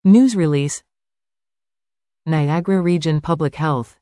News release. Niagara Region Public Health.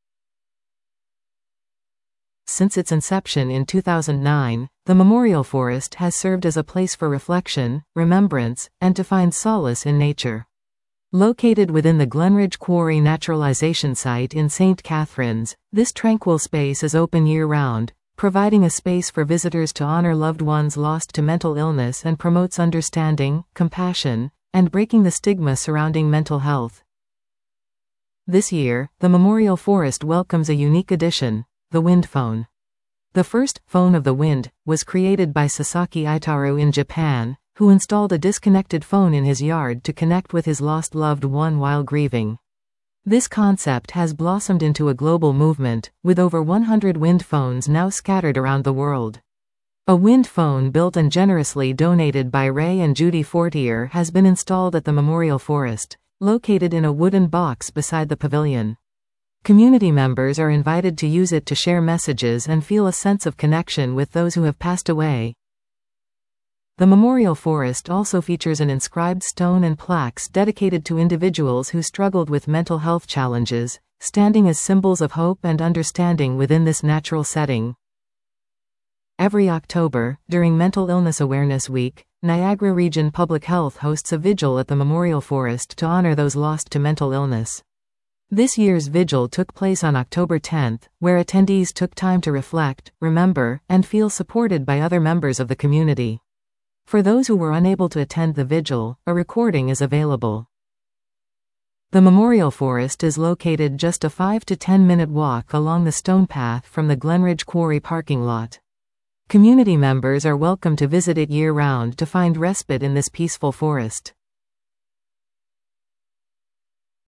Since its inception in 2009, the Memorial Forest has served as a place for reflection, remembrance, and to find solace in nature. Located within the Glenridge Quarry Naturalization Site in St. Catharines, this tranquil space is open year-round, providing a space for visitors to honor loved ones lost to mental illness and promotes understanding, compassion, and breaking the stigma surrounding mental health. This year, the Memorial Forest welcomes a unique addition, the Wind Phone. The first phone of the wind was created by Sasaki Itaru in Japan, who installed a disconnected phone in his yard to connect with his lost loved one while grieving. This concept has blossomed into a global movement, with over 100 wind phones now scattered around the world. A wind phone built and generously donated by Ray and Judy Fortier has been installed at the Memorial Forest, located in a wooden box beside the pavilion. Community members are invited to use it to share messages and feel a sense of connection with those who have passed away. The Memorial Forest also features an inscribed stone and plaques dedicated to individuals who struggled with mental health challenges, standing as symbols of hope and understanding within this natural setting. Every October, during Mental Illness Awareness Week, Niagara Region Public Health hosts a vigil at the Memorial Forest to honor those lost to mental illness. This year's vigil took place on October 10th, where attendees took time to reflect, remember, and feel supported by other members of the community. For those who were unable to attend the vigil, a recording is available. The Memorial Forest is located just a 5 to 10 minute walk along the stone path from the Glenridge Quarry parking lot. Community members are welcome to visit it year-round to find respite in this peaceful forest.